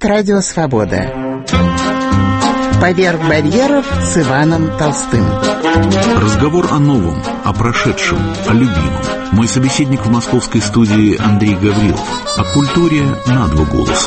Говорит Радио Свобода. «Поверх барьеров» с Иваном Толстым. Разговор о новом, о прошедшем, о любимом. Мой собеседник в московской студии Андрей Гаврилов. О культуре на два голоса.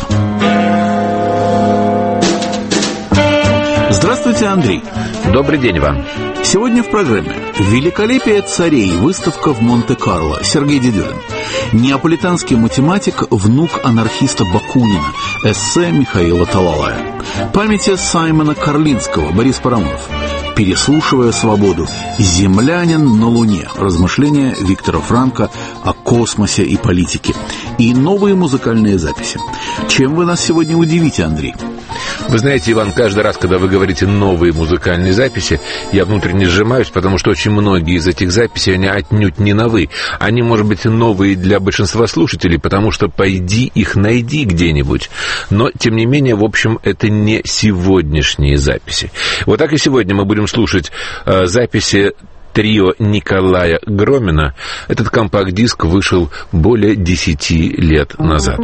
Здравствуйте, Андрей. Добрый день, Иван. Сегодня в программе «Великолепие царей. Выставка в Монте-Карло». Сергей Дедюлин. Неаполитанский математик, внук анархиста Бакунина. Эссе Михаила Талалая. Памяти Саймона Карлинского. Борис Парамонов. «Переслушивая свободу. Землянин на Луне». Размышления Виктора Франка о космосе и политике. И новые музыкальные записи. Чем вы нас сегодня удивите, Андрей? Вы знаете, Иван, каждый раз, когда вы говорите «новые музыкальные записи», я внутренне сжимаюсь, потому что очень многие из этих записей, они отнюдь не новые. Они, может быть, новые для большинства слушателей, потому что «пойди их найди где-нибудь». Но, тем не менее, в общем, это не сегодняшние записи. Вот так и сегодня мы будем слушать записи трио Николая Громина. Этот компакт-диск вышел более 10 лет назад.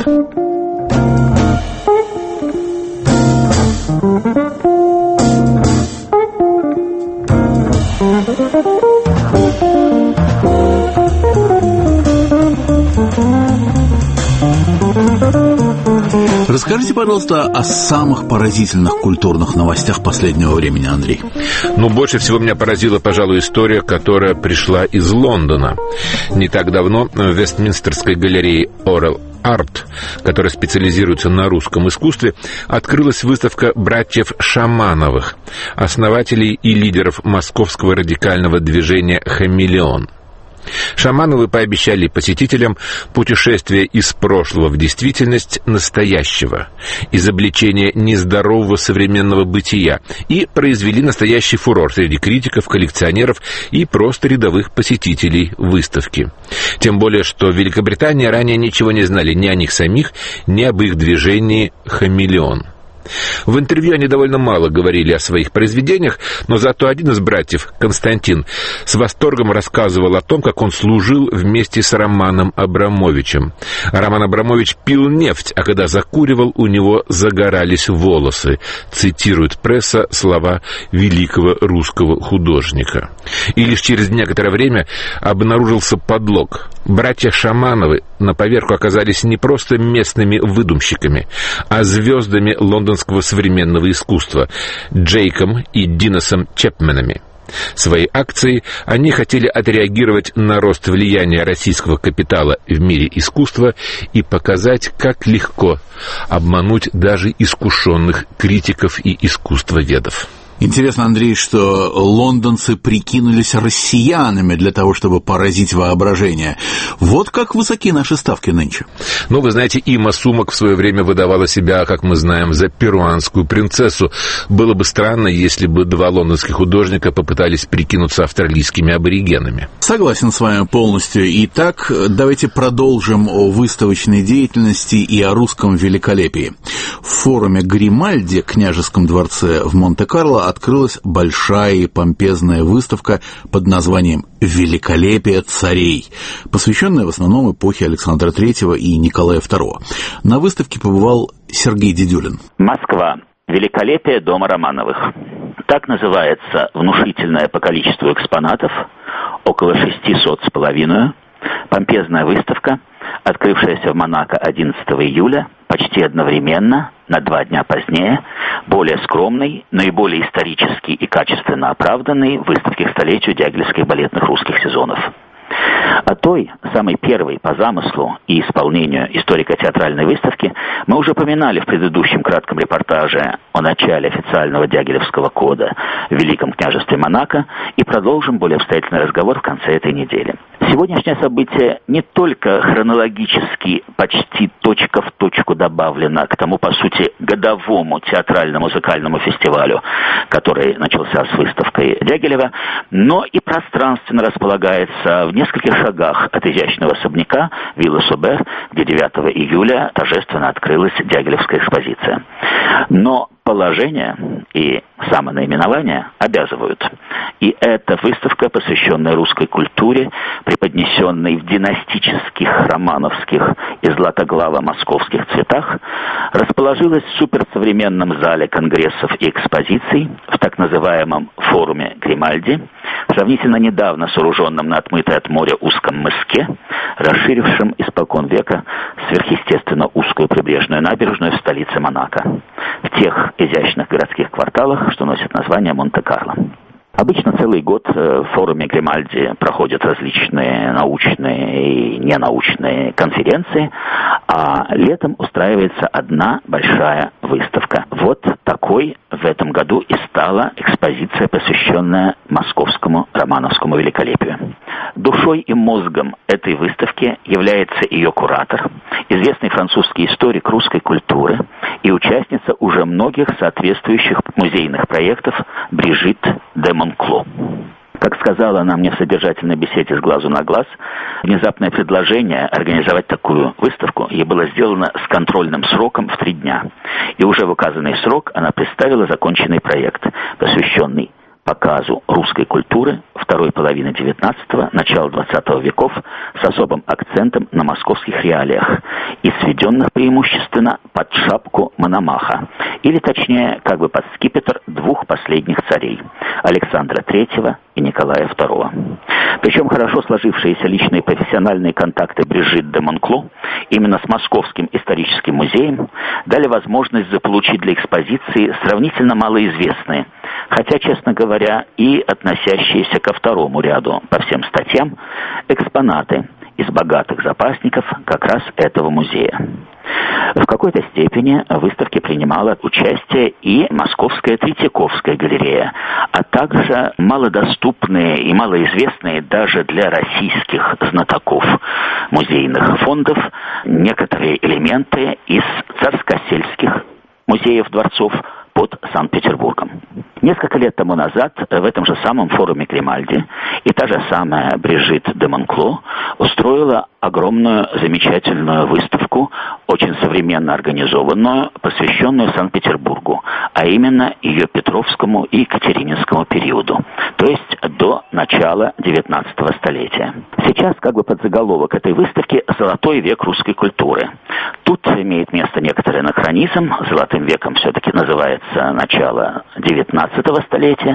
Расскажите, пожалуйста, о самых поразительных культурных новостях последнего времени, Андрей. Больше всего меня поразила, пожалуй, история, которая пришла из Лондона. Не так давно в Вестминстерской галерее Oral Art, которая специализируется на русском искусстве, открылась выставка братьев Шамановых, основателей и лидеров московского радикального движения «Хамелеон». Шамановы пообещали посетителям путешествие из прошлого в действительность настоящего, изобличение нездорового современного бытия, и произвели настоящий фурор среди критиков, коллекционеров и просто рядовых посетителей выставки. Тем более, что в Великобритании ранее ничего не знали ни о них самих, ни об их движении «Хамелеон». В интервью они довольно мало говорили о своих произведениях, но зато один из братьев, Константин, с восторгом рассказывал о том, как он служил вместе с Романом Абрамовичем. Роман Абрамович пил нефть, а когда закуривал, у него загорались волосы, цитирует пресса слова великого русского художника. И лишь через некоторое время обнаружился подлог. Братья Шамановы на поверку оказались не просто местными выдумщиками, а звездами лондонского современного искусства Джейком и Диносом Чепменами. Своей акцией они хотели отреагировать на рост влияния российского капитала в мире искусства и показать, как легко обмануть даже искушенных критиков и искусствоведов. Интересно, Андрей, что лондонцы прикинулись россиянами для того, чтобы поразить воображение. Вот как высоки наши ставки нынче. Вы знаете, Има Сумак в свое время выдавала себя, как мы знаем, за перуанскую принцессу. Было бы странно, если бы два лондонских художника попытались прикинуться австралийскими аборигенами. Согласен с вами полностью. Итак, давайте продолжим о выставочной деятельности и о русском великолепии. В форуме Гримальди, княжеском дворце в Монте-Карло, открылась большая и помпезная выставка под названием «Великолепие царей», посвященная в основном эпохе Александра III и Николая II. На выставке побывал Сергей Дедюлин. Москва. Великолепие дома Романовых. Так называется внушительное по количеству экспонатов, около 600 с половиной, помпезная выставка, открывшаяся в Монако 11 июля, почти одновременно, на 2 дня позднее, более скромной, но и более исторически и качественно оправданной выставки к столетию дягилевских балетных русских сезонов. О той, самой первой по замыслу и исполнению историко-театральной выставки мы уже упоминали в предыдущем кратком репортаже о начале официального Дягилевского кода в Великом княжестве Монако и продолжим более обстоятельный разговор в конце этой недели. Сегодняшнее событие не только хронологически почти точка в точку добавлено к тому, по сути, годовому театрально-музыкальному фестивалю, который начался с выставкой Дягилева, но и пространственно располагается в нескольких шагах от изящного особняка Вилла Собер, где 9 июля торжественно открылась Дягилевская экспозиция. Но положение и и самонаименование обязывают. И эта выставка, посвященная русской культуре, преподнесенной в династических, романовских и златоглаво-московских цветах, расположилась в суперсовременном зале конгрессов и экспозиций в так называемом форуме Гримальди, сравнительно недавно сооруженном на отмытой от моря узком мыске, расширившем испокон века сверхъестественно узкую прибрежную набережную в столице Монако, в тех изящных городских кварталах, что носят название Монте-Карло. Обычно целый год в форуме Гримальди проходят различные научные и ненаучные конференции, а летом устраивается одна большая выставка. Вот такой в этом году и стала экспозиция, посвященная московскому романовскому великолепию. Душой и мозгом этой выставки является ее куратор, известный французский историк русской культуры и участница уже многих соответствующих музейных проектов Брижит де Монкло. Как сказала она мне в содержательной беседе с глазу на глаз, внезапное предложение организовать такую выставку ей было сделано с контрольным сроком в 3 дня. И уже в указанный срок она представила законченный проект, посвященный показу русской культуры второй половины XIX – начала XX веков с особым акцентом на московских реалиях и сведенных преимущественно под шапку Мономаха, или точнее, как бы под скипетр 2 последних царей – Александра III и Николая II. Причем хорошо сложившиеся личные и профессиональные контакты Брижит де Монкло именно с Московским историческим музеем дали возможность заполучить для экспозиции сравнительно малоизвестные, хотя, честно говоря, и относящиеся ко второму ряду по всем статьям, экспонаты из богатых запасников как раз этого музея. В какой-то степени в выставке принимала участие и Московская Третьяковская галерея, а также малодоступные и малоизвестные даже для российских знатоков музейных фондов некоторые элементы из царско-сельских музеев дворцов под Санкт-Петербургом. Несколько лет тому назад в этом же самом форуме Гримальди и та же самая Брижит де Монкло устроила огромную замечательную выставку, очень современно организованную, посвященную Санкт-Петербургу, а именно ее Петровскому и Екатерининскому периоду, то есть до начала XIX столетия. Сейчас как бы подзаголовок этой выставки «Золотой век русской культуры». Тут имеет место некоторый анахронизм, золотым веком все-таки называется начало XIX столетия,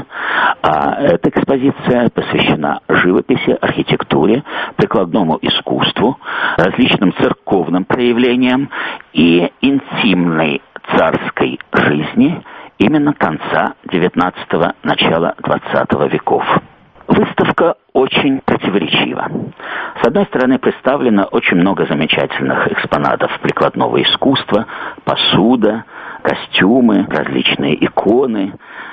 а эта экспозиция посвящена живописи, архитектуре, прикладному искусству, различным церковным проявлениям и интимной царской жизни именно конца XIX – начала XX веков. Выставка очень противоречива. С одной стороны, представлено очень много замечательных экспонатов прикладного искусства, посуда, костюмы, различные иконы,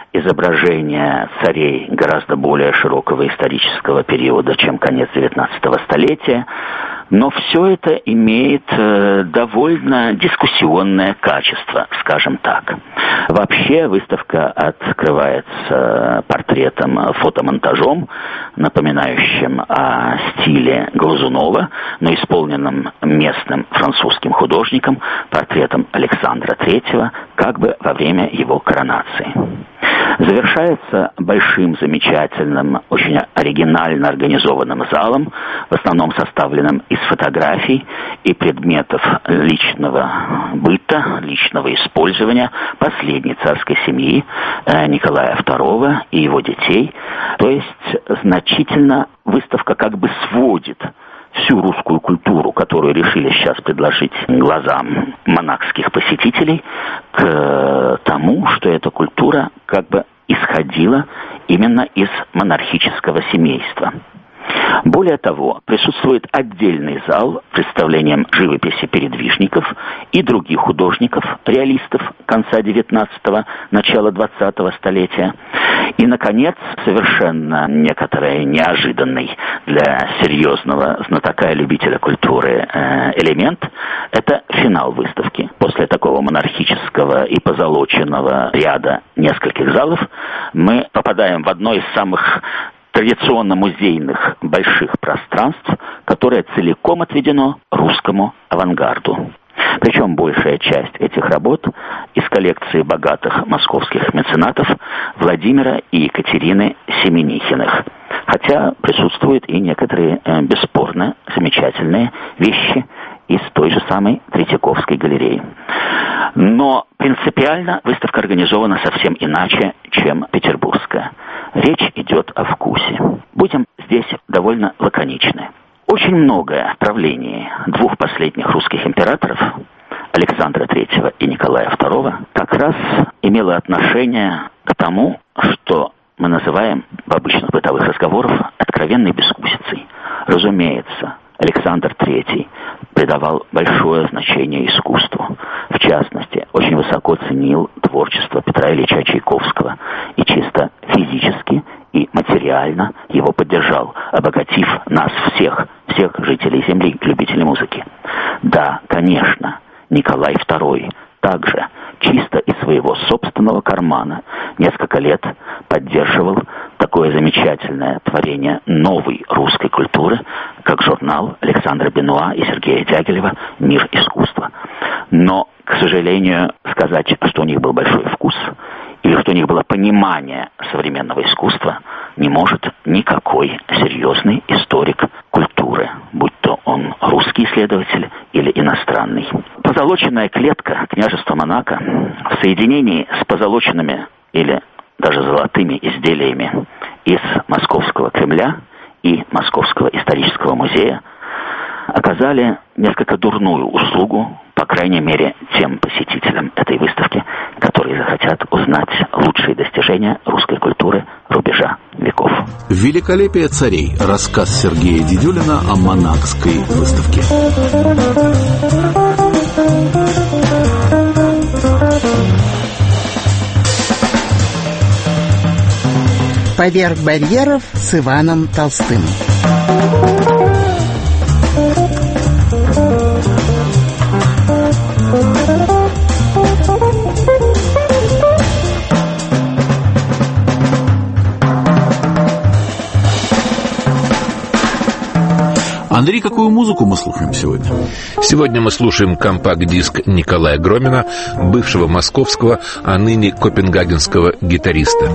изображения царей гораздо более широкого исторического периода, чем конец XIX столетия. Но все это имеет довольно дискуссионное качество, скажем так. Вообще выставка открывается портретом, фотомонтажом, напоминающим о стиле Глазунова, но исполненным местным французским художником, портретом Александра III, как бы во время его коронации. Завершается большим, замечательным, очень оригинально организованным залом, в основном составленным из фотографий и предметов личного быта, личного использования последней царской семьи Николая II и его детей. То есть значительно выставка как бы сводит всю русскую культуру, которую решили сейчас предложить глазам монахских посетителей, к тому, что эта культура как бы исходила именно из монархического семейства. Более того, присутствует отдельный зал с представлением живописи передвижников и других художников, реалистов конца XIX – начала XX столетия. И, наконец, совершенно некоторый неожиданный для серьезного знатока и любителя культуры элемент – это финал выставки. После такого монархического и позолоченного ряда нескольких залов мы попадаем в одно из самых традиционно музейных больших пространств, которое целиком отведено русскому авангарду. Причем большая часть этих работ из из коллекции богатых московских меценатов Владимира и Екатерины Семенихиных. Хотя присутствуют и некоторые бесспорно замечательные вещи из той же самой Третьяковской галереи. Но принципиально выставка организована совсем иначе, чем петербургская. Речь идет о вкусе. Будем здесь довольно лаконичны. Очень многое в правлении двух последних русских императоров, Александра III и Николая II, как раз имело отношение к тому, что мы называем в обычных бытовых разговорах откровенной бескусицей. Разумеется, Александр III придавал большое значение искусству. В частности, очень высоко ценил творчество Петра Ильича Чайковского и чисто физически и материально его поддержал, обогатив нас всех жителей Земли, любителей музыки. Да, конечно, Николай II также чисто из своего собственного кармана несколько лет поддерживал такое замечательное творение новой русской культуры, как журнал Александра Бенуа и Сергея Дягилева «Мир искусства». Но, к сожалению, сказать, что у них был большой вкус или что у них было понимание современного искусства, не может никакой серьезный историк культуры, будь то он русский исследователь или иностранный. Позолоченная клетка княжества Монако в соединении с позолоченными или даже золотыми изделиями из Московского Кремля и Московского исторического музея оказали несколько дурную услугу, по крайней мере, тем посетителям этой выставки, которые захотят узнать лучшие достижения русской культуры рубежа веков. «Великолепие царей». Рассказ Сергея Дидюлина о Монакской выставке. «Поверх барьеров» с Иваном Толстым. Андрей, какую музыку мы слушаем сегодня? Сегодня мы слушаем компакт-диск Николая Громина, бывшего московского, а ныне копенгагенского гитариста.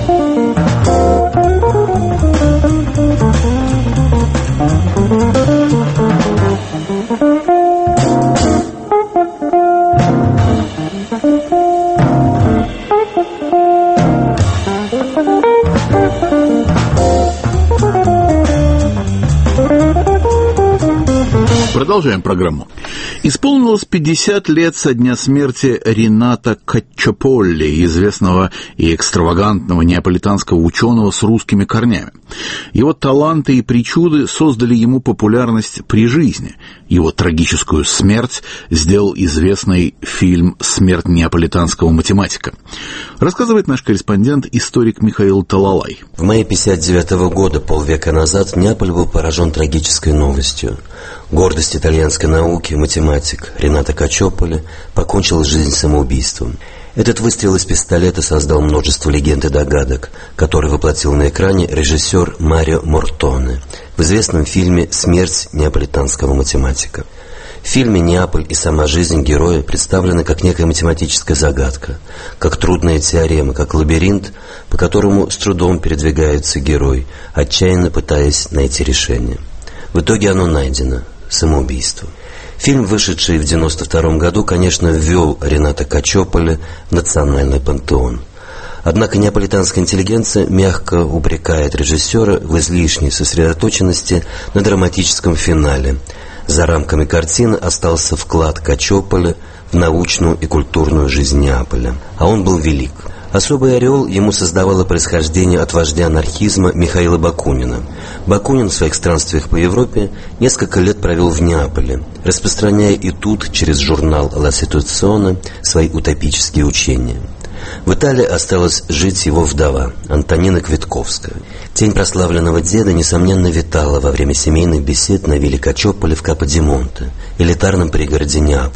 Продолжаем программу. Исполнилось 50 лет со дня смерти Рената Каччополли, известного и экстравагантного неаполитанского ученого с русскими корнями. Его таланты и причуды создали ему популярность при жизни. Его трагическую смерть сделал известный фильм «Смерть неаполитанского математика». Рассказывает наш корреспондент, историк Михаил Талалай. В мае 1959 года, полвека назад, Неаполь был поражен трагической новостью. Гордость итальянской науки, математик Ренато Каччополли покончил жизнь самоубийством. Этот выстрел из пистолета создал множество легенд и догадок, которые воплотил на экране режиссер Марио Мортоне в известном фильме «Смерть неаполитанского математика». В фильме Неаполь и сама жизнь героя представлены как некая математическая загадка, как трудная теорема, как лабиринт, по которому с трудом передвигается герой, отчаянно пытаясь найти решение. В итоге оно найдено – самоубийство. Фильм, вышедший в 1992 году, конечно, ввел Ренато Каччополли в национальный пантеон. Однако неаполитанская интеллигенция мягко упрекает режиссера в излишней сосредоточенности на драматическом финале. За рамками картины остался вклад Каччополли в научную и культурную жизнь Неаполя. А он был велик. Особый ореол ему создавало происхождение от вождя анархизма Михаила Бакунина. Бакунин в своих странствиях по Европе несколько лет провел в Неаполе, распространяя и тут через журнал «Ла Ситуационе» свои утопические учения. В Италии осталась жить его вдова, Антонина Квитковская. Тень прославленного деда, несомненно, витала во время семейных бесед на вилле Каччополли в Каподимонте, элитарном пригороде Неаполя.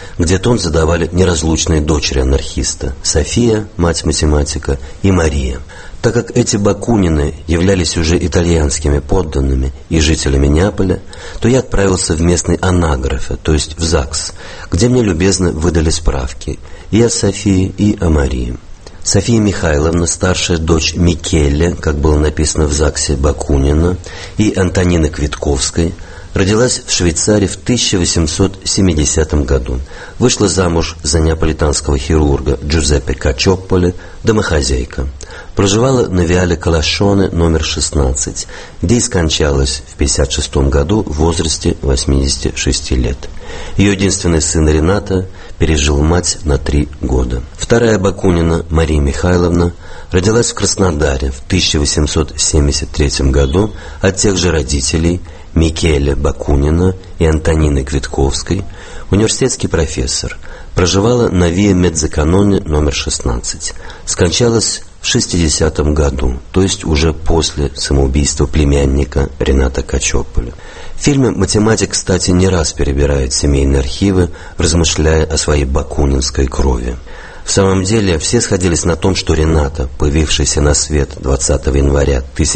где тон задавали неразлучные дочери анархиста – София, мать математика, и Мария. Так как эти Бакунины являлись уже итальянскими подданными и жителями Неаполя, то я отправился в местный анаграфе, то есть в ЗАГС, где мне любезно выдали справки и о Софии, и о Марии. София Михайловна, старшая дочь Микеле, как было написано в ЗАГСе Бакунина, и Антонины Квитковской, родилась в Швейцарии в 1870 году. Вышла замуж за неаполитанского хирурга Джузеппе Качопполи, домохозяйка. Проживала на Виале Калашоне номер 16, где и скончалась в 1956 году в возрасте 86 лет. Ее единственный сын Рената пережил мать на 3 года. Вторая Бакунина, Мария Михайловна, родилась в Краснодаре в 1873 году от тех же родителей Микеле Бакунина и Антонины Квитковской, университетский профессор. Проживала на Виа Медзаканоне номер 16. Скончалась в 60-м году, то есть уже после самоубийства племянника Рената Качопполи. В фильме математик, кстати, не раз перебирает семейные архивы, размышляя о своей бакунинской крови. В самом деле, все сходились на том, что Рената, появившийся на свет 20 января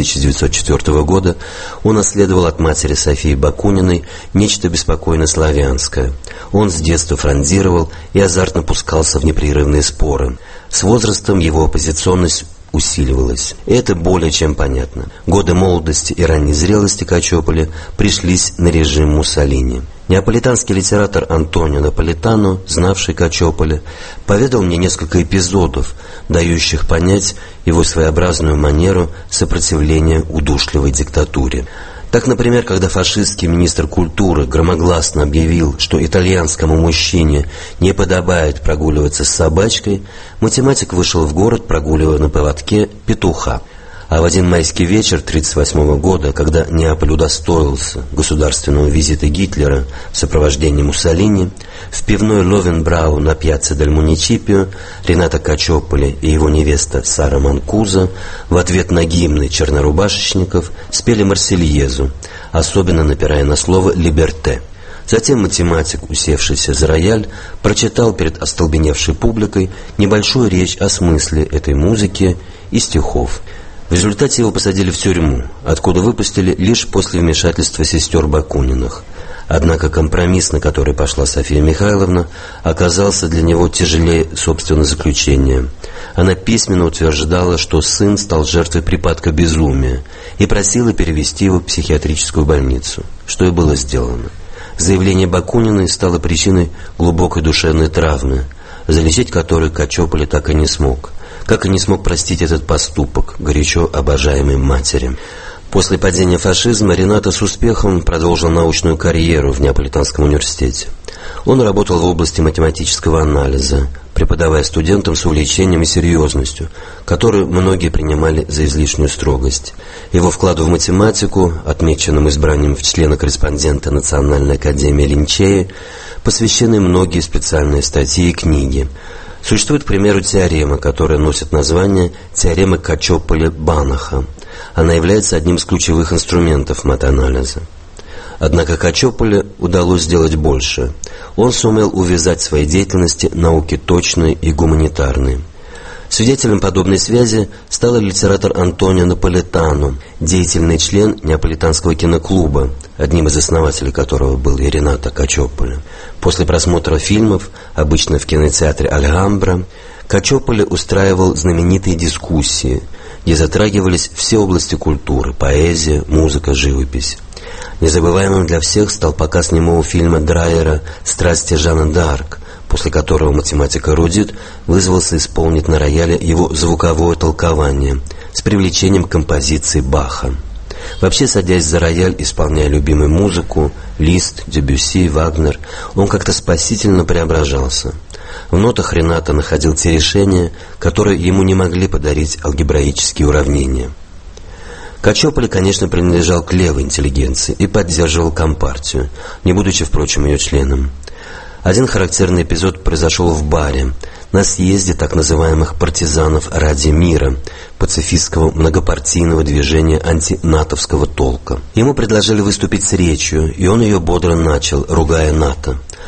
1904 года, унаследовал от матери Софии Бакуниной нечто беспокойно славянское. Он с детства фрондировал и азартно пускался в непрерывные споры. С возрастом его оппозиционность усиливалась. И это более чем понятно. Годы молодости и ранней зрелости Качопполи пришлись на режим Муссолини. Неаполитанский литератор Антонио Наполитано, знавший Качопполи, поведал мне несколько эпизодов, дающих понять его своеобразную манеру сопротивления удушливой диктатуре. Так, например, когда фашистский министр культуры громогласно объявил, что итальянскому мужчине не подобает прогуливаться с собачкой, математик вышел в город, прогуливая на поводке петуха. А в один майский вечер 1938 года, когда Неаполь удостоился государственного визита Гитлера в сопровождении Муссолини, в пивной Ловенбрау на пьяцца дель Муниципио Рената Качопполи и его невеста Сара Манкуза в ответ на гимны чернорубашечников спели Марсельезу, особенно напирая на слово «либерте». Затем математик, усевшийся за рояль, прочитал перед остолбеневшей публикой небольшую речь о смысле этой музыки и стихов. В результате его посадили в тюрьму, откуда выпустили лишь после вмешательства сестер Бакуниных. Однако компромисс, на который пошла София Михайловна, оказался для него тяжелее собственного заключения. Она письменно утверждала, что сын стал жертвой припадка безумия, и просила перевести его в психиатрическую больницу, что и было сделано. Заявление Бакуниной стало причиной глубокой душевной травмы, залечить которую Качопполи так и не смог. Как и не смог простить этот поступок горячо обожаемой матери. После падения фашизма Рената с успехом продолжил научную карьеру в Неаполитанском университете. Он работал в области математического анализа, преподавая студентам с увлечением и серьезностью, которую многие принимали за излишнюю строгость. Его вкладу в математику, отмеченным избранием в члена-корреспондента Национальной академии Линчеи, посвящены многие специальные статьи и книги. Существует, к примеру, теорема, которая носит название теоремы Качопполи-Банаха. Она является одним из ключевых инструментов матанализа. Однако Качопполи удалось сделать больше. Он сумел увязать в своей деятельности науки точные и гуманитарные. Свидетелем подобной связи стал литератор Антонио Наполитано, деятельный член Неаполитанского киноклуба, одним из основателей которого был и Рената Качопполи. После просмотра фильмов, обычно в кинотеатре Альгамбра, Качопполи устраивал знаменитые дискуссии, где затрагивались все области культуры – поэзия, музыка, живопись. Незабываемым для всех стал показ немого фильма Драйера «Страсти Жанны д'Арк», после которого математик-эрудит вызвался исполнить на рояле его звуковое толкование с привлечением композиции Баха. Вообще, садясь за рояль, исполняя любимую музыку, Лист, Дебюсси, Вагнер, он как-то спасительно преображался. В нотах Рената находил те решения, которые ему не могли подарить алгебраические уравнения. Качопполи, конечно, принадлежал к левой интеллигенции и поддерживал Компартию, не будучи, впрочем, ее членом. Один характерный эпизод произошел в баре, на съезде так называемых партизанов ради мира, пацифистского многопартийного движения антинатовского толка. Ему предложили выступить с речью, и он ее бодро начал, ругая НАТО.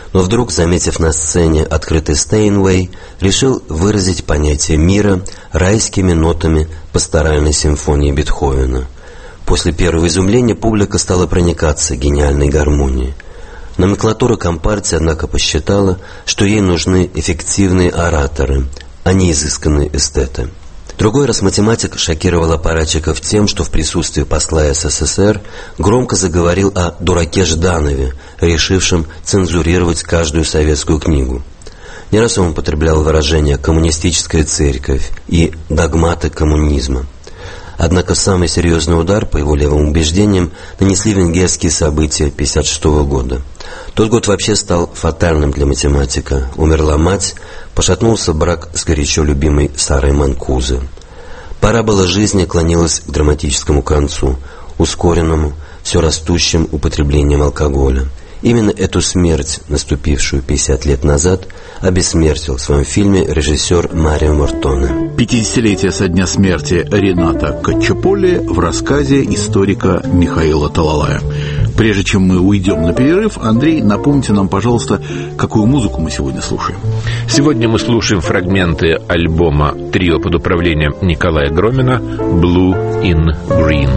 Но вдруг, заметив на сцене открытый Стейнвей, решил выразить понятие мира райскими нотами пасторальной симфонии Бетховена. После первого изумления публика стала проникаться гениальной гармонией. Номенклатура Компартии, однако, посчитала, что ей нужны эффективные ораторы, а не изысканные эстеты. Другой раз математик шокировал аппаратчиков тем, что в присутствии посла СССР громко заговорил о дураке Жданове, решившем цензурировать каждую советскую книгу. Не раз он употреблял выражения «коммунистическая церковь» и «догматы коммунизма». Однако самый серьезный удар, по его левым убеждениям, нанесли венгерские события 1956 года. Тот год вообще стал фатальным для математика. Умерла мать, пошатнулся брак с горячо любимой Сарой Манкузе. Парабола жизни клонилась к драматическому концу, ускоренному, все растущим употреблением алкоголя. Именно эту смерть, наступившую 50 лет назад, обессмертил в своем фильме режиссер Марио Мортоне. 50-летие со дня смерти Рената Каччополи в рассказе историка Михаила Талалая. Прежде чем мы уйдем на перерыв, Андрей, напомните нам, пожалуйста, какую музыку мы сегодня слушаем. Сегодня мы слушаем фрагменты альбома «Трио под управлением Николая Громина» «Blue in Green».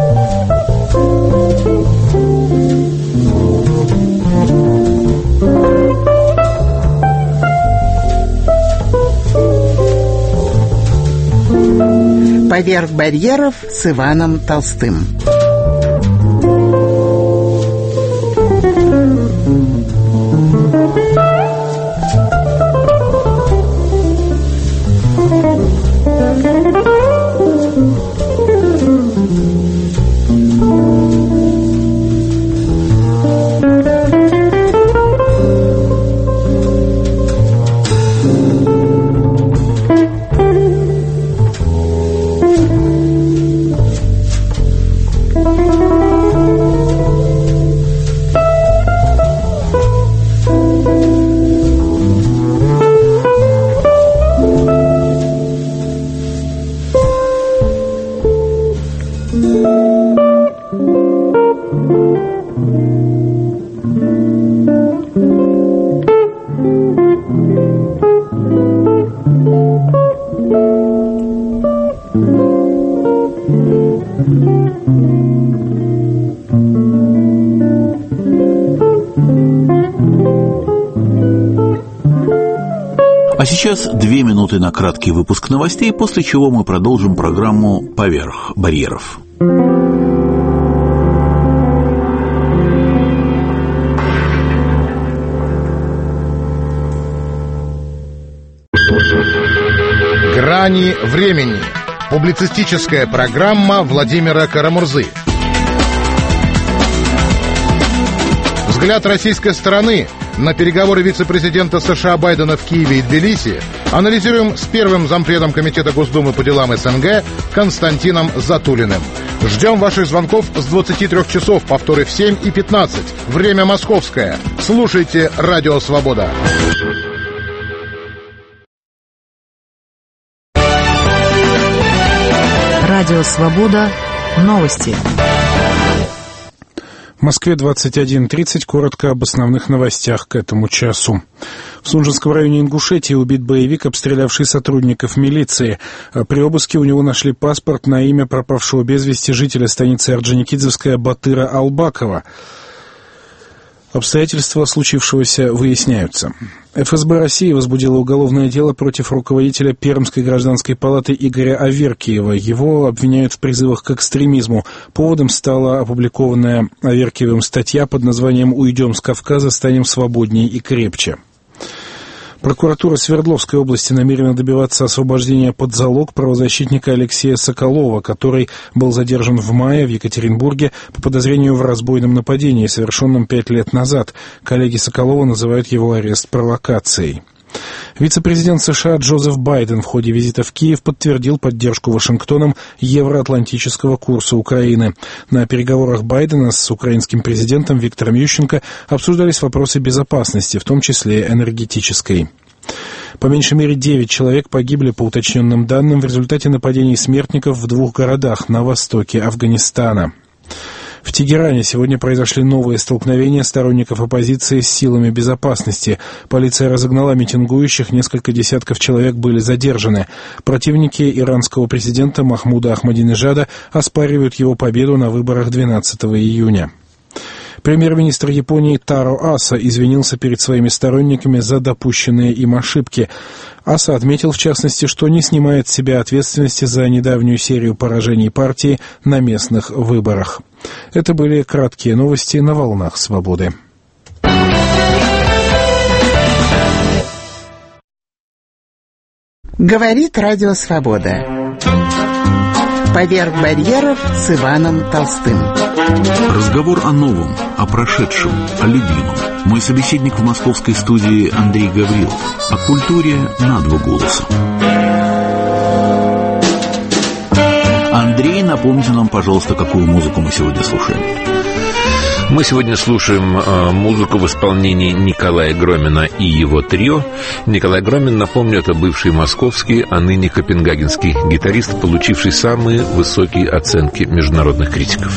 «Поверх барьеров» с Иваном Толстым. А сейчас 2 минуты на краткий выпуск новостей, после чего мы продолжим программу «Поверх барьеров». «Грани времени». Публицистическая программа Владимира Карамурзы. Взгляд российской стороны на переговоры вице-президента США Байдена в Киеве и Тбилиси анализируем с первым зампредом Комитета Госдумы по делам СНГ Константином Затулиным. Ждем ваших звонков с 23 часов, повторы в 7 и 15. Время московское. Слушайте «Радио Свобода». Радио Свобода. Новости. В Москве 21:30. Коротко об основных новостях к этому часу. В Сунжинском районе Ингушетии убит боевик, обстрелявший сотрудников милиции. При обыске у него нашли паспорт на имя пропавшего без вести жителя станицы Орджоникидзевская Батыра Албакова. Обстоятельства случившегося выясняются. ФСБ России возбудило уголовное дело против руководителя Пермской гражданской палаты Игоря Аверкиева. Его обвиняют в призывах к экстремизму. Поводом стала опубликованная Аверкиевым статья под названием «Уйдем с Кавказа, станем свободнее и крепче». Прокуратура Свердловской области намерена добиваться освобождения под залог правозащитника Алексея Соколова, который был задержан в мае в Екатеринбурге по подозрению в разбойном нападении, совершенном 5 лет назад. Коллеги Соколова называют его арест провокацией. Вице-президент США Джозеф Байден в ходе визита в Киев подтвердил поддержку Вашингтоном евроатлантического курса Украины. На переговорах Байдена с украинским президентом Виктором Ющенко обсуждались вопросы безопасности, в том числе энергетической. По меньшей мере 9 человек погибли, по уточненным данным, в результате нападений смертников в 2 городах на востоке Афганистана. В Тегеране сегодня произошли новые столкновения сторонников оппозиции с силами безопасности. Полиция разогнала митингующих, несколько десятков человек были задержаны. Противники иранского президента Махмуда Ахмадинежада оспаривают его победу на выборах 12 июня. Премьер-министр Японии Таро Аса извинился перед своими сторонниками за допущенные им ошибки. Аса отметил, в частности, что не снимает с себя ответственности за недавнюю серию поражений партии на местных выборах. Это были краткие новости на волнах свободы. Говорит Радио Свобода. Поверх барьеров с Иваном Толстым. Разговор о новом, о прошедшем, о любимом. Мой собеседник в московской студии Андрей Гаврилов. О культуре на два голоса. Андрей, напомните нам, пожалуйста, какую музыку мы сегодня слушаем. Мы сегодня слушаем музыку в исполнении Николая Громина и его трио. Николай Громин, напомню, это бывший московский, а ныне копенгагенский гитарист, получивший самые высокие оценки международных критиков.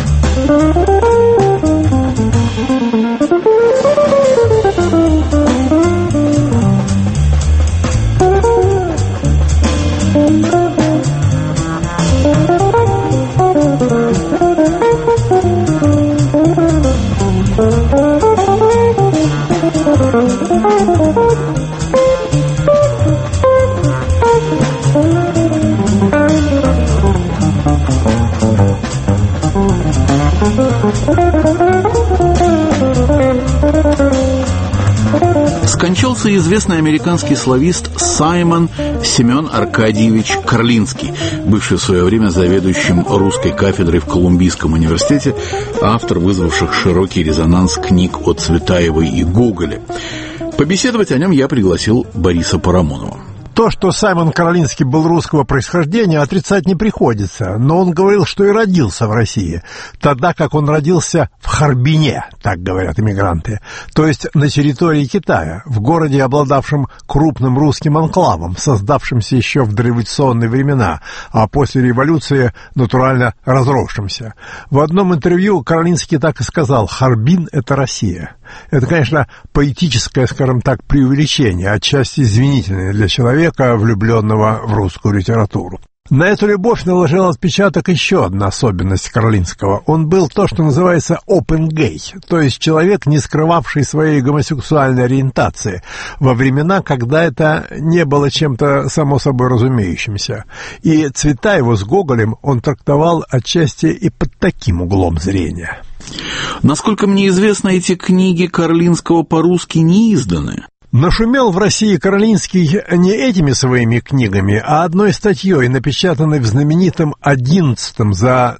Скончался известный американский славист Саймон Семен Аркадьевич Карлинский, бывший в свое время заведующим русской кафедрой в Колумбийском университете, автор вызвавших широкий резонанс книг о Цветаевой и Гоголе. Побеседовать о нем я пригласил Бориса Парамонова. То, что Саймон Карлинский был русского происхождения, отрицать не приходится, но он говорил, что и родился в России, тогда как он родился в Харбине, так говорят иммигранты, то есть на территории Китая, в городе, обладавшем крупным русским анклавом, создавшимся еще в дореволюционные времена, а после революции натурально разросшимся. В одном интервью Карлинский так и сказал: «Харбин — это Россия». Это, конечно, поэтическое, скажем так, преувеличение, отчасти извинительное для человека, влюбленного в русскую литературу. На эту любовь наложил отпечаток еще одна особенность Карлинского. Он был то, что называется open gay, то есть человек, не скрывавший своей гомосексуальной ориентации, во времена, когда это не было чем-то само собой разумеющимся. И Цветаеву с Гоголем он трактовал отчасти и под таким углом зрения. Насколько мне известно, эти книги Карлинского по-русски не изданы. Нашумел в России Карлинский не этими своими книгами, а одной статьей, напечатанной в знаменитом 11-м за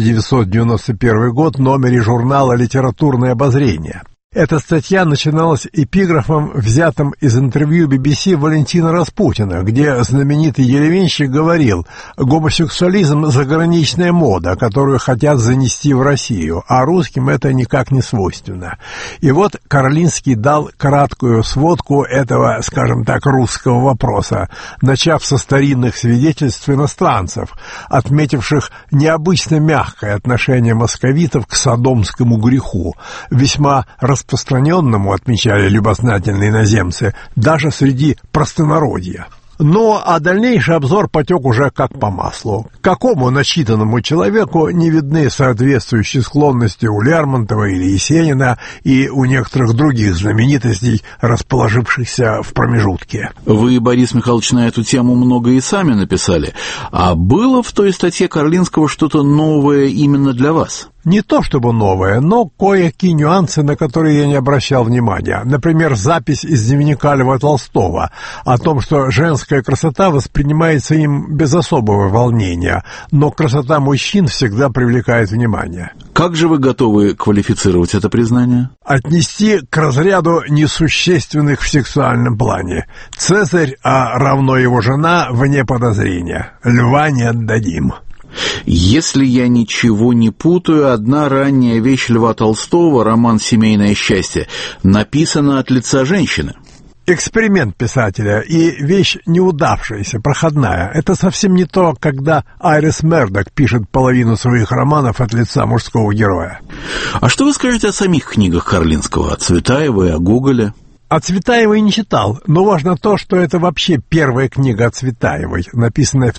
1991 год номере журнала «Литературное обозрение». Эта статья начиналась эпиграфом, взятым из интервью BBC Валентина Распутина, где знаменитый деревенщик говорил: «Гомосексуализм – заграничная мода, которую хотят занести в Россию, а русским это никак не свойственно». И вот Карлинский дал краткую сводку этого, скажем так, русского вопроса, начав со старинных свидетельств иностранцев, отметивших необычно мягкое отношение московитов к содомскому греху, весьма распространенному, отмечали любознательные иноземцы, даже среди простонародья. Ну, а дальнейший обзор потек уже как по маслу. Какому начитанному человеку не видны соответствующие склонности у Лермонтова или Есенина и у некоторых других знаменитостей, расположившихся в промежутке. Вы, Борис Михайлович, на эту тему много и сами написали. А было в той статье Карлинского что-то новое именно для вас? Не то чтобы новое, но кое-какие нюансы, на которые я не обращал внимания. Например, запись из дневника Льва Толстого о том, что женская красота воспринимается им без особого волнения, но красота мужчин всегда привлекает внимание. Как же вы готовы квалифицировать это признание? Отнести к разряду несущественных в сексуальном плане. Цезарь, а равно его жена, вне подозрения. Льва не отдадим. Если я ничего не путаю, одна ранняя вещь Льва Толстого, роман «Семейное счастье», написана от лица женщины. эксперимент писателя и вещь неудавшаяся, проходная. Это совсем не то, когда Айрис Мердок пишет половину своих романов от лица мужского героя. А что вы скажете о самих книгах Карлинского, о Цветаевой, о Гоголе? О Цветаевой не читал, но важно то, что это вообще первая книга о Цветаевой, написанная в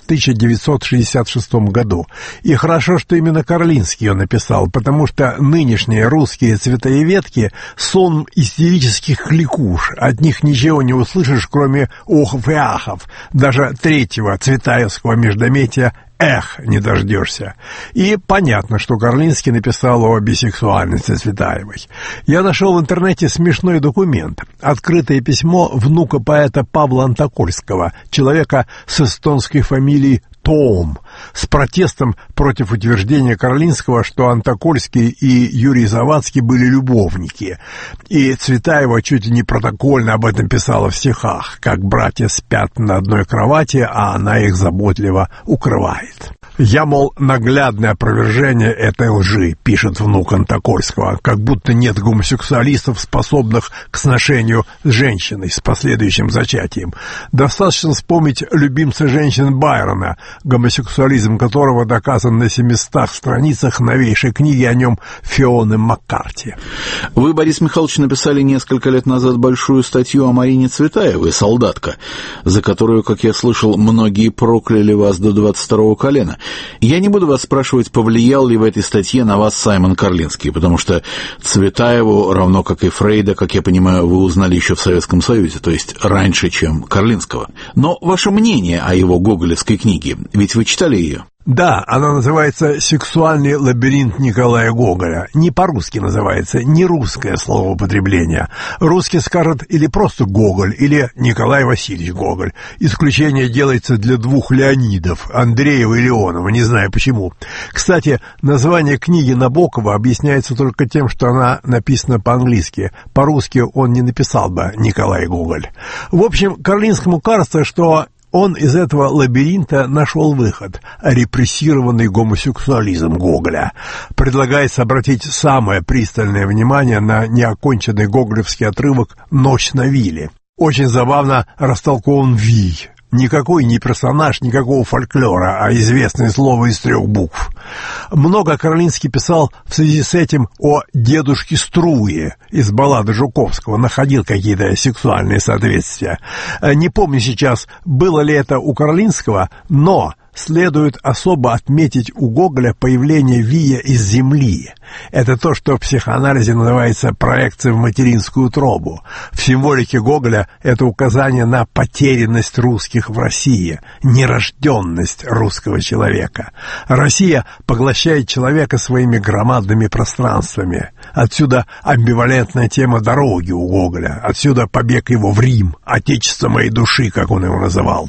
1966 году. И хорошо, что именно Карлинский ее написал, потому что нынешние русские цветаеведки — сон истерических кликуш. От них ничего не услышишь, кроме охов и ахов. Даже третьего цветаевского междометия «эх» не дождешься. И понятно, что Карлинский написал о бисексуальности Цветаевой. Я нашел в интернете смешной документ. Открытое письмо внука поэта Павла Антокольского, человека с эстонской фамилией Том, с протестом против утверждения Карлинского, что Антокольский и Юрий Завадский были любовники. И Цветаева чуть ли не протокольно об этом писала в стихах, как братья спят на одной кровати, а она их заботливо укрывает. Я, мол, наглядное опровержение этой лжи, пишет внук Антокольского, как будто нет гомосексуалистов, способных к сношению с женщиной с последующим зачатием. Достаточно вспомнить любимца женщин Байрона, гомосексуализм которого доказан на 700 страницах новейшей книги о нем Фионы Маккарти. Вы, Борис Михайлович, написали несколько лет назад большую статью о Марине Цветаевой, «Солдатка», за которую, как я слышал, многие прокляли вас до 22-го колена. Я не буду вас спрашивать, повлиял ли в этой статье на вас Саймон Карлинский, потому что Цветаеву, равно как и Фрейда, как я понимаю, вы узнали еще в Советском Союзе, то есть раньше, чем Карлинского. Но ваше мнение о его гоголевской книге, ведь вы читали ее? Да, она называется «Сексуальный лабиринт Николая Гоголя». Не по-русски называется, не русское словоупотребление. Русский скажет или просто Гоголь, или Николай Васильевич Гоголь. Исключение делается для двух Леонидов, Андреева и Леонова, не знаю почему. Кстати, название книги Набокова объясняется только тем, что она написана по-английски. По-русски он не написал бы Николай Гоголь. В общем, Карлинскому кажется, что он из этого лабиринта нашел выход – репрессированный гомосексуализм Гоголя. Предлагается обратить самое пристальное внимание на неоконченный гоголевский отрывок «Ночь на вилле». Очень забавно растолкован Вий. Никакой не персонаж, никакого фольклора, а известное слово из 3 букв. Много Карлинский писал в связи с этим о дедушке Струе из баллады Жуковского, находил какие-то сексуальные соответствия. Не помню сейчас, было ли это у Карлинского, но следует особо отметить у Гоголя появление Вия из земли. Это то, что в психоанализе называется проекцией в материнскую утробу. В символике Гоголя это указание на потерянность русских в России, нерожденность русского человека. Россия поглощает человека своими громадными пространствами. Отсюда амбивалентная тема дороги у Гоголя, отсюда побег его в Рим, отечество моей души, как он его называл.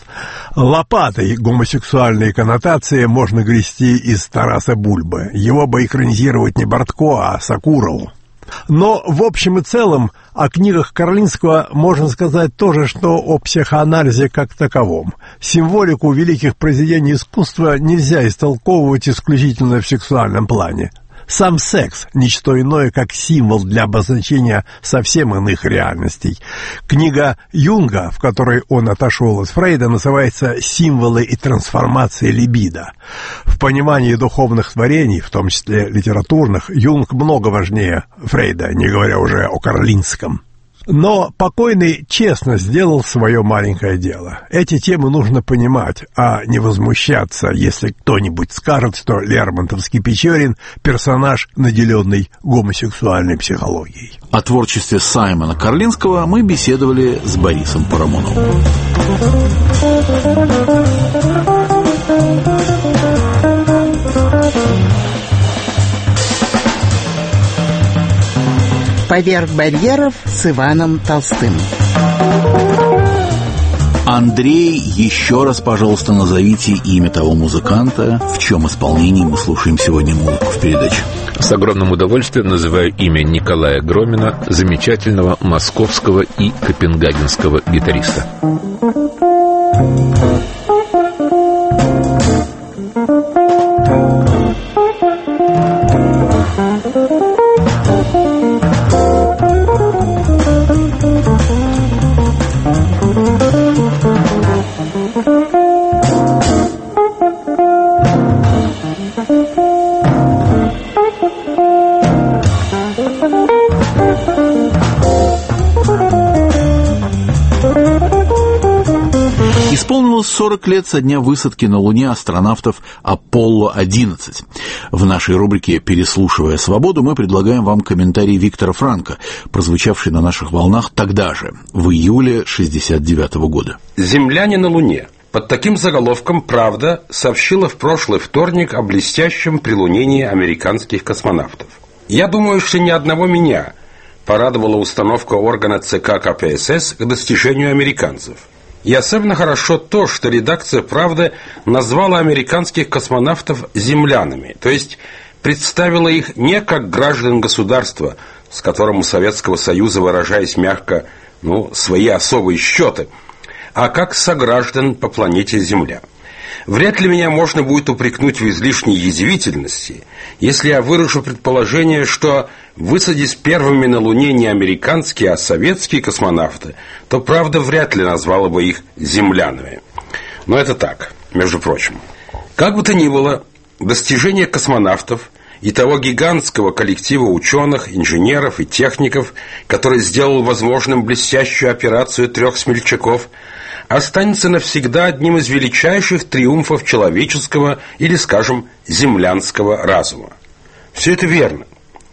Лопатой гомосексуальные коннотации можно грести из Тараса Бульбы. Его бы экранизировать не Бортко, а Сакурову. Но в общем и целом о книгах Карлинского можно сказать то же, что о психоанализе как таковом. Символику великих произведений искусства нельзя истолковывать исключительно в сексуальном плане. Сам секс – ничто иное, как символ для обозначения совсем иных реальностей. Книга Юнга, в которой он отошел от Фрейда, называется «Символы и трансформации либидо». В понимании духовных творений, в том числе литературных, Юнг много важнее Фрейда, не говоря уже о Карлинском. Но покойный честно сделал свое маленькое дело. Эти темы нужно понимать, а не возмущаться, если кто-нибудь скажет, что Лермонтовский Печорин – персонаж, наделенный гомосексуальной психологией. О творчестве Саймона Карлинского мы беседовали с Борисом Парамоновым. «Поверх барьеров» с Иваном Толстым. Андрей, еще раз, пожалуйста, назовите имя того музыканта, в чем исполнении мы слушаем сегодня музыку в передаче. С огромным удовольствием называю имя Николая Громина, замечательного московского и копенгагенского гитариста. 40 лет со дня высадки на Луне астронавтов Аполло-11. В нашей рубрике «Переслушивая свободу» мы предлагаем вам комментарий Виктора Франка, прозвучавший на наших волнах тогда же, в июле 1969 года. «Земляне на Луне». Под таким заголовком «Правда» сообщила в прошлый вторник о блестящем прилунении американских космонавтов. Я думаю, что ни одного меня порадовала установка органа ЦК КПСС к достижению американцев. И особенно хорошо то, что редакция «Правды» назвала американских космонавтов землянами, то есть представила их не как граждан государства, с которым у Советского Союза, выражаясь мягко, свои особые счеты, а как сограждан по планете Земля. Вряд ли меня можно будет упрекнуть в излишней язвительности, если я выражу предположение, что, высадясь первыми на Луне не американские, а советские космонавты, то «Правда» вряд ли назвала бы их землянами. Но это так, между прочим. Как бы то ни было, достижения космонавтов и того гигантского коллектива ученых, инженеров и техников, который сделал возможным блестящую операцию 3 смельчаков, останется навсегда одним из величайших триумфов человеческого или, скажем, землянского разума. Все это верно.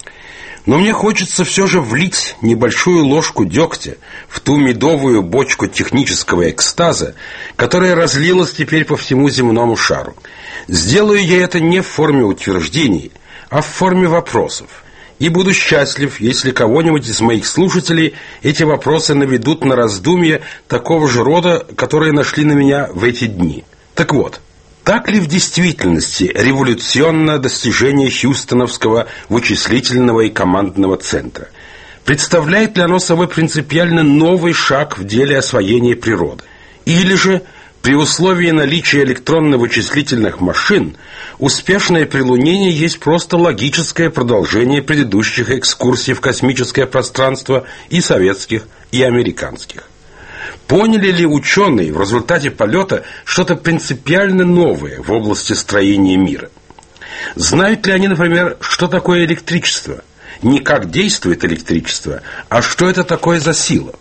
Но мне хочется все же влить небольшую ложку дегтя в ту медовую бочку технического экстаза, которая разлилась теперь по всему земному шару. Сделаю я это не в форме утверждений, а в форме вопросов. И буду счастлив, если кого-нибудь из моих слушателей эти вопросы наведут на раздумья такого же рода, которые нашли на меня в эти дни. Так вот, так ли в действительности революционное достижение Хьюстоновского вычислительного и командного центра? Представляет ли оно собой принципиально новый шаг в деле освоения природы? Или же, при условии наличия электронно-вычислительных машин, успешное прилунение есть просто логическое продолжение предыдущих экскурсий в космическое пространство и советских, и американских? Поняли ли ученые в результате полета что-то принципиально новое в области строения мира? Знают ли они, например, что такое электричество? Не как действует электричество, а что это такое за сила?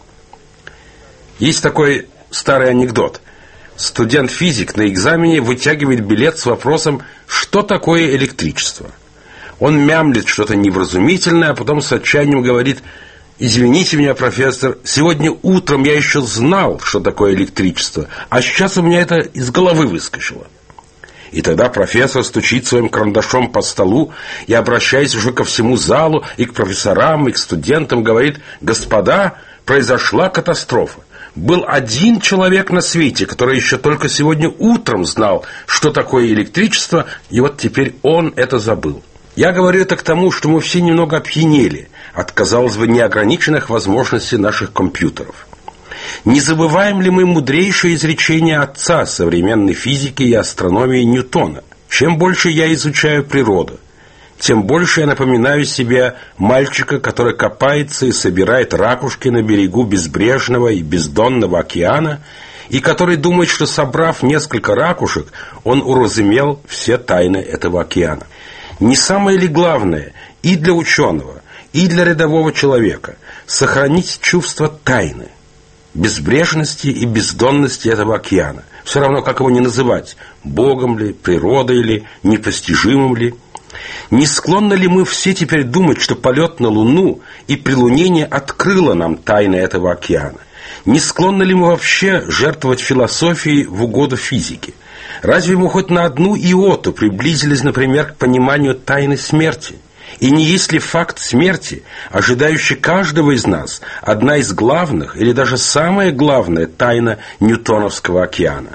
Есть такой старый анекдот. Студент-физик на экзамене вытягивает билет с вопросом «Что такое электричество?». Он мямлит что-то невразумительное, а потом с отчаянием говорит: «Извините меня, профессор, сегодня утром я еще знал, что такое электричество, а сейчас у меня это из головы выскочило». И тогда профессор стучит своим карандашом по столу и, обращаясь уже ко всему залу, и к профессорам, и к студентам, говорит: «Господа, произошла катастрофа. Был один человек на свете, который еще только сегодня утром знал, что такое электричество, и вот теперь он это забыл». Я говорю это к тому, что мы все немного опьянели от, казалось бы, неограниченных возможностей наших компьютеров. Не забываем ли мы мудрейшее изречение отца современной физики и астрономии Ньютона? Чем больше я изучаю природу, тем больше я напоминаю себе мальчика, который копается и собирает ракушки на берегу безбрежного и бездонного океана, и который думает, что, собрав несколько ракушек, он уразумел все тайны этого океана. Не самое ли главное и для ученого, и для рядового человека сохранить чувство тайны, безбрежности и бездонности этого океана? Все равно, как его ни называть, Богом ли, природой ли, непостижимым ли. Не склонны ли мы все теперь думать, что полет на Луну и прилунение открыло нам тайны этого океана? Не склонны ли мы вообще жертвовать философией в угоду физике? Разве мы хоть на одну иоту приблизились, например, к пониманию тайны смерти? И не есть ли факт смерти, ожидающий каждого из нас, одна из главных или даже самая главная тайна Ньютоновского океана?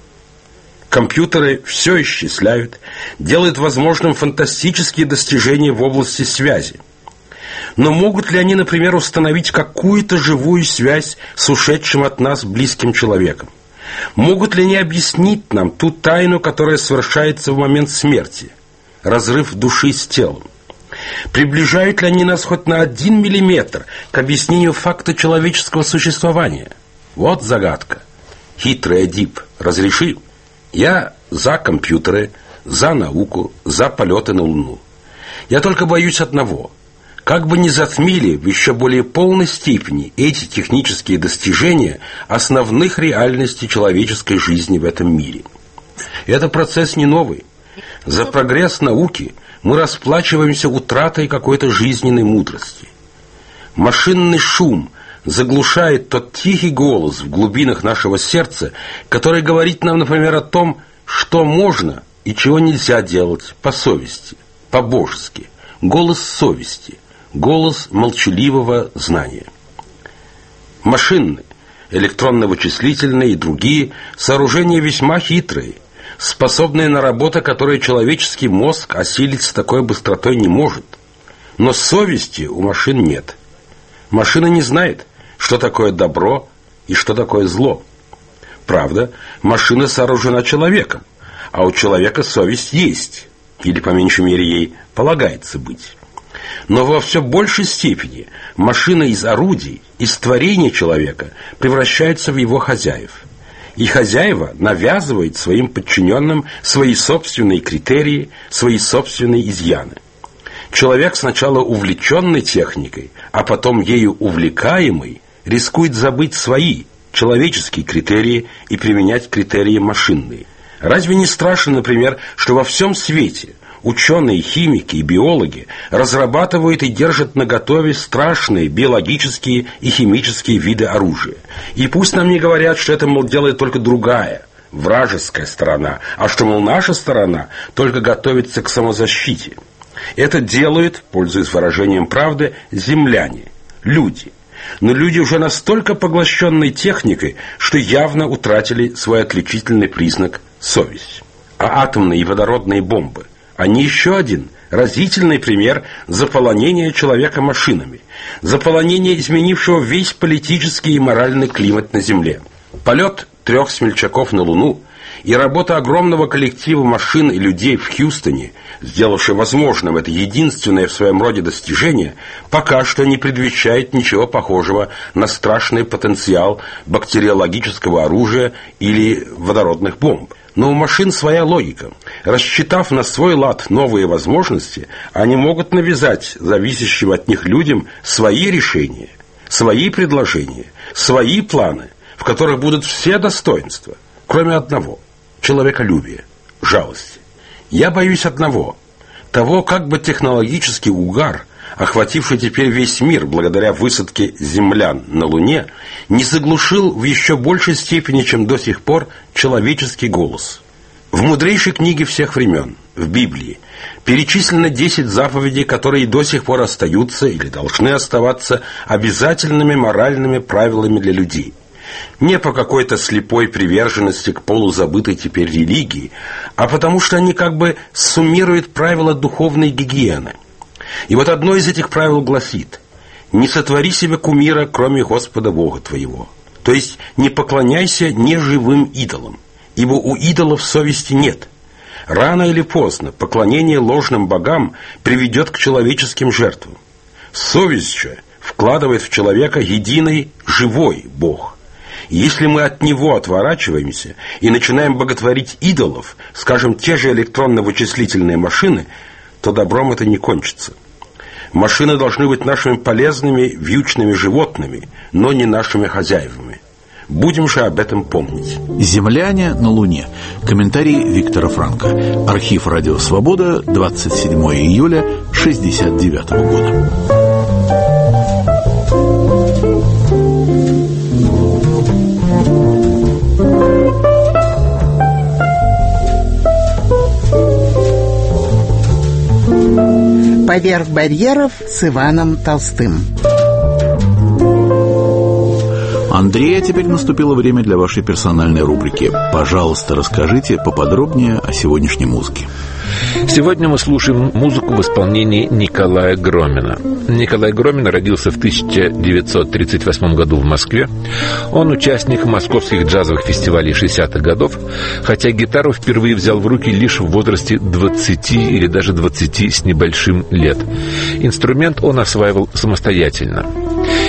Компьютеры все исчисляют, делают возможным фантастические достижения в области связи. Но могут ли они, например, установить какую-то живую связь с ушедшим от нас близким человеком? Могут ли они объяснить нам ту тайну, которая совершается в момент смерти? Разрыв души с телом. Приближают ли они нас хоть на 1 миллиметр к объяснению факта человеческого существования? Вот загадка. Хитрый Эдип, разреши? Я за компьютеры, за науку, за полеты на Луну. Я только боюсь одного. как бы ни затмили в еще более полной степени эти технические достижения основных реальностей человеческой жизни в этом мире. Это процесс не новый. За прогресс науки мы расплачиваемся утратой какой-то жизненной мудрости. Машинный шум заглушает тот тихий голос в глубинах нашего сердца, который говорит нам, например, о том, что можно и чего нельзя делать по совести, по-божески. Голос совести, голос молчаливого знания. Машинные, электронно-вычислительные и другие сооружения весьма хитрые, способные на работу, которую человеческий мозг осилить с такой быстротой не может. Но совести у машин нет. Машина не знает, что такое добро и что такое зло. Правда, машина сооружена человеком, а у человека совесть есть, или по меньшей мере ей полагается быть. Но во все большей степени машина из орудий, из творений человека превращается в его хозяев. И хозяева навязывают своим подчиненным свои собственные критерии, свои собственные изъяны. Человек, сначала увлеченный техникой, а потом ею увлекаемый, рискует забыть свои человеческие критерии и применять критерии машинные. Разве не страшно, например, что во всем свете ученые, химики и биологи разрабатывают и держат наготове страшные биологические и химические виды оружия? И пусть нам не говорят, что это, мол, делает только другая, вражеская сторона, а что, мол, наша сторона только готовится к самозащите. Это делают, пользуясь выражением правды, земляне, люди. Но люди уже настолько поглощенные техникой, что явно утратили свой отличительный признак – совесть. А атомные и водородные бомбы – они еще один разительный пример заполонения человека машинами, заполонения, изменившего весь политический и моральный климат на Земле. Полет 3 смельчаков на Луну и работа огромного коллектива машин и людей в Хьюстоне, сделавшей возможным это единственное в своем роде достижение, пока что не предвещает ничего похожего на страшный потенциал бактериологического оружия или водородных бомб. Но у машин своя логика. Рассчитав на свой лад новые возможности, они могут навязать зависящим от них людям свои решения, свои предложения, свои планы, в которых будут все достоинства, кроме одного – человеколюбия, жалости. Я боюсь одного – того, как бы технологический угар, охвативший теперь весь мир благодаря высадке землян на Луне, не заглушил в еще большей степени, чем до сих пор, человеческий голос. В мудрейшей книге всех времен, в Библии, перечислено 10 заповедей, которые до сих пор остаются или должны оставаться обязательными моральными правилами для людей. Не по какой-то слепой приверженности к полузабытой теперь религии, а потому что они как бы суммируют правила духовной гигиены. И вот одно из этих правил гласит: «Не сотвори себе кумира, кроме Господа Бога твоего». То есть не поклоняйся неживым идолам, ибо у идолов совести нет. Рано или поздно поклонение ложным богам приведет к человеческим жертвам. Совесть же вкладывает в человека единый живой Бог. И если мы от него отворачиваемся и начинаем боготворить идолов, скажем, те же электронно-вычислительные машины, то добром это не кончится. Машины должны быть нашими полезными вьючными животными, но не нашими хозяевами. Будем же об этом помнить. «Земляне на Луне». Комментарий Виктора Франка. Архив «Радио Свобода», 27 июля 1969 года. «Поверх барьеров» с Иваном Толстым. Андрей, а теперь наступило время для вашей персональной рубрики. Пожалуйста, расскажите поподробнее о сегодняшней музыке. Сегодня мы слушаем музыку в исполнении Николая Громина. Николай Громин родился в 1938 году в Москве. Он участник московских джазовых фестивалей 60-х годов, хотя гитару впервые взял в руки лишь в возрасте 20 или даже 20 с небольшим лет. Инструмент он осваивал самостоятельно.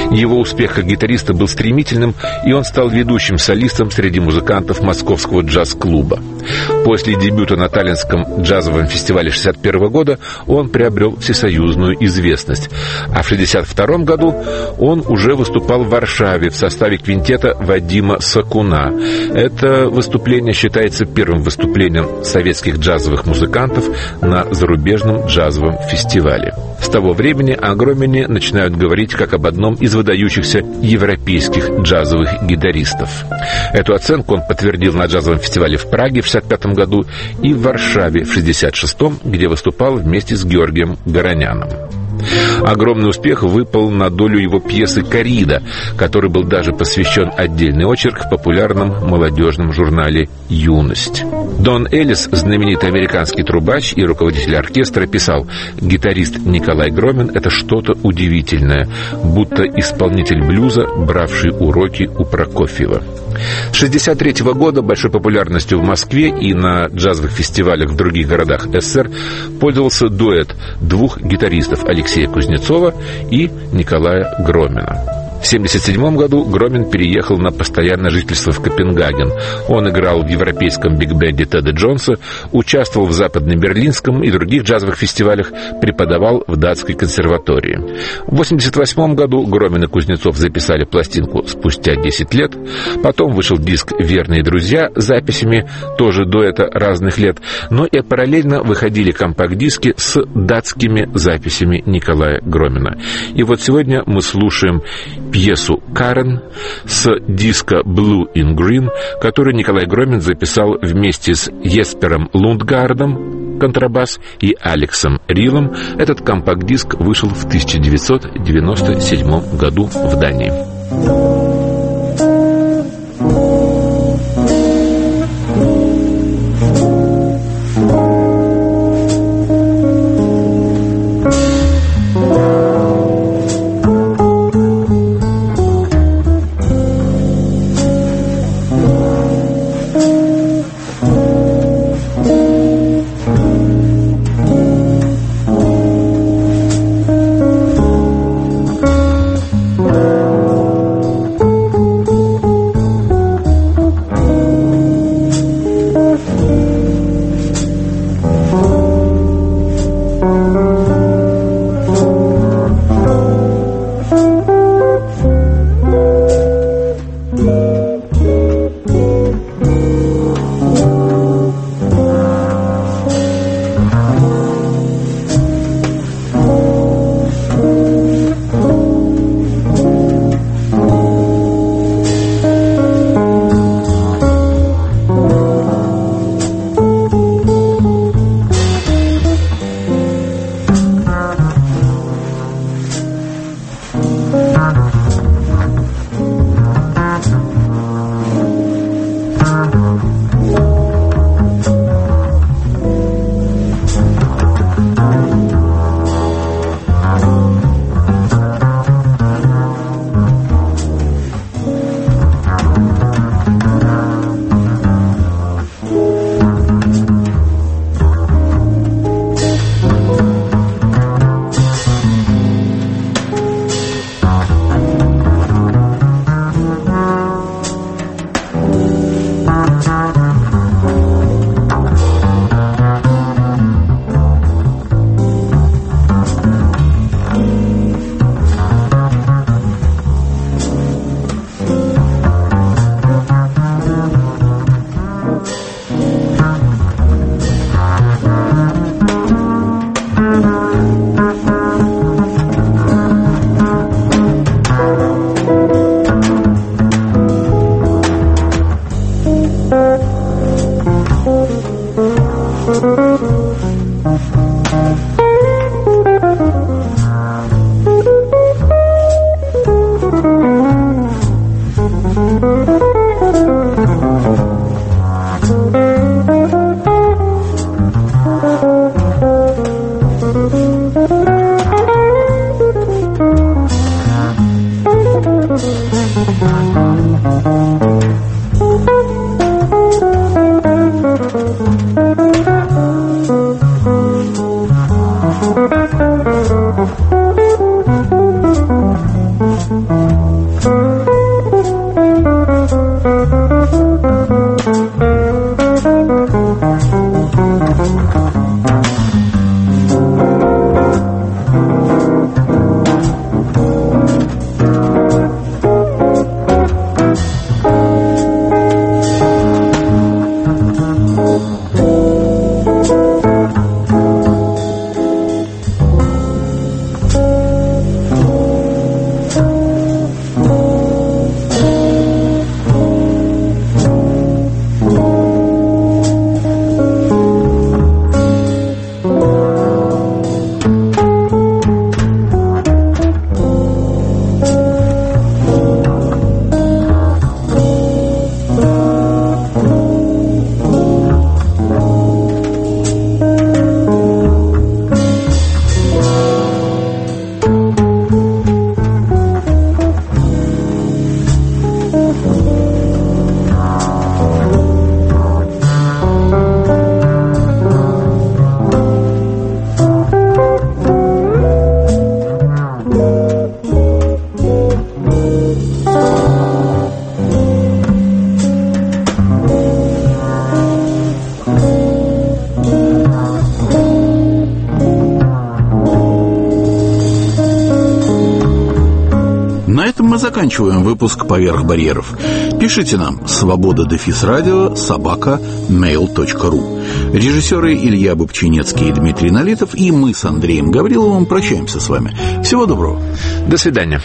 Его успех как гитариста был стремительным, и он стал ведущим солистом среди музыкантов московского джаз-клуба. После дебюта на Таллинском джазовом фестивале 1961 года он приобрел всесоюзную известность. А в 1962 году он уже выступал в Варшаве в составе квинтета Вадима Сакуна. Это выступление считается первым выступлением советских джазовых музыкантов на зарубежном джазовом фестивале. С того времени о Громине начинают говорить как об одном из выдающихся европейских джазовых гитаристов. Эту оценку он подтвердил на джазовом фестивале в Праге в 1965 году и в Варшаве в 1966, где выступал вместе с Георгием Гороняном. Огромный успех выпал на долю его пьесы «Коррида», который был даже посвящен отдельный очерк в популярном молодежном журнале «Юность». Дон Эллис, знаменитый американский трубач и руководитель оркестра, писал: «Гитарист Николай Громин — это что-то удивительное, будто исполнитель блюза, бравший уроки у Прокофьева». С 1963 года большой популярностью в Москве и на джазовых фестивалях в других городах СССР пользовался дуэт двух гитаристов — Алексея Кузнецова и Николая Громина. В 1977 году Громин переехал на постоянное жительство в Копенгаген. Он играл в европейском биг-бенде Теда Джонса, участвовал в западно-берлинском и других джазовых фестивалях, преподавал в датской консерватории. В 1988 году Громин и Кузнецов записали пластинку «Спустя 10 лет». Потом вышел диск «Верные друзья» с записями тоже дуэта разных лет. Но и параллельно выходили компакт-диски с датскими записями Николая Громина. И вот сегодня мы слушаем пьесу «Карен» с диска «Blue in Green», который Николай Громин записал вместе с Еспером Лундгардом, контрабас, и Алексом Рилом. Этот компакт-диск вышел в 1997 году в Дании. мы заканчиваем выпуск «Поверх барьеров». Пишите нам svoboda-radio@mail.ru. Режиссеры Илья Бобчинецкий и Дмитрий Налитов, и мы с Андреем Гавриловым прощаемся с вами. Всего доброго. До свидания.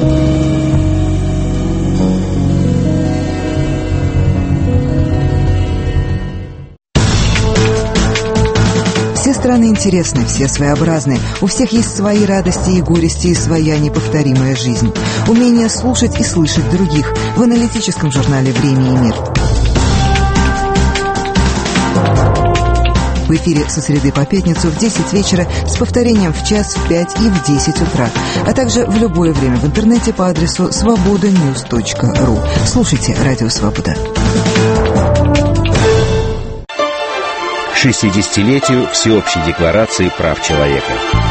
Все страны интересны, все своеобразны. У всех есть свои радости и горести, и своя неповторимая жизнь. Умение слушать и слышать других в аналитическом журнале «Время и мир». В эфире со среды по пятницу в 10 вечера с повторением в час, в 5 и в 10 утра. А также в любое время в интернете по адресу svobodanews.ru. Слушайте «Радио Свобода». К 60-летию Всеобщей декларации прав человека.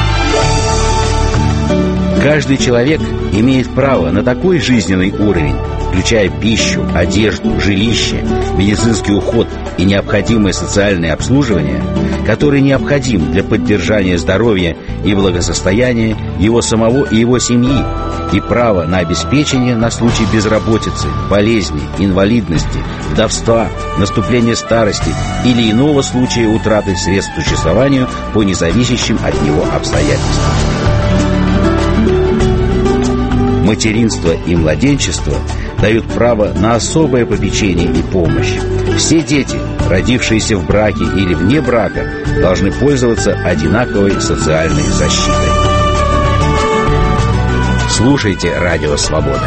Каждый человек имеет право на такой жизненный уровень, включая пищу, одежду, жилище, медицинский уход и необходимое социальное обслуживание, который необходим для поддержания здоровья и благосостояния его самого и его семьи, и право на обеспечение на случай безработицы, болезни, инвалидности, вдовства, наступления старости или иного случая утраты средств к существованию по независящим от него обстоятельствам. Материнство и младенчество дают право на особое попечение и помощь. Все дети, родившиеся в браке или вне брака, должны пользоваться одинаковой социальной защитой. Слушайте «Радио Свобода».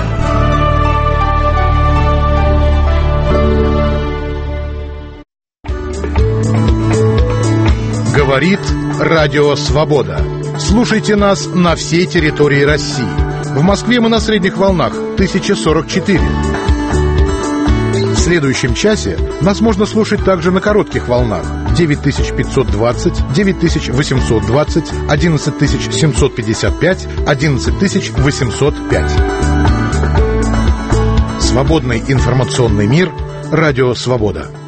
Говорит Радио Свобода. Слушайте нас на всей территории России. В Москве мы на средних волнах 1044. В следующем часе нас можно слушать также на коротких волнах 9520, 9820, 11755, 11805. Свободный информационный мир. Радио Свобода.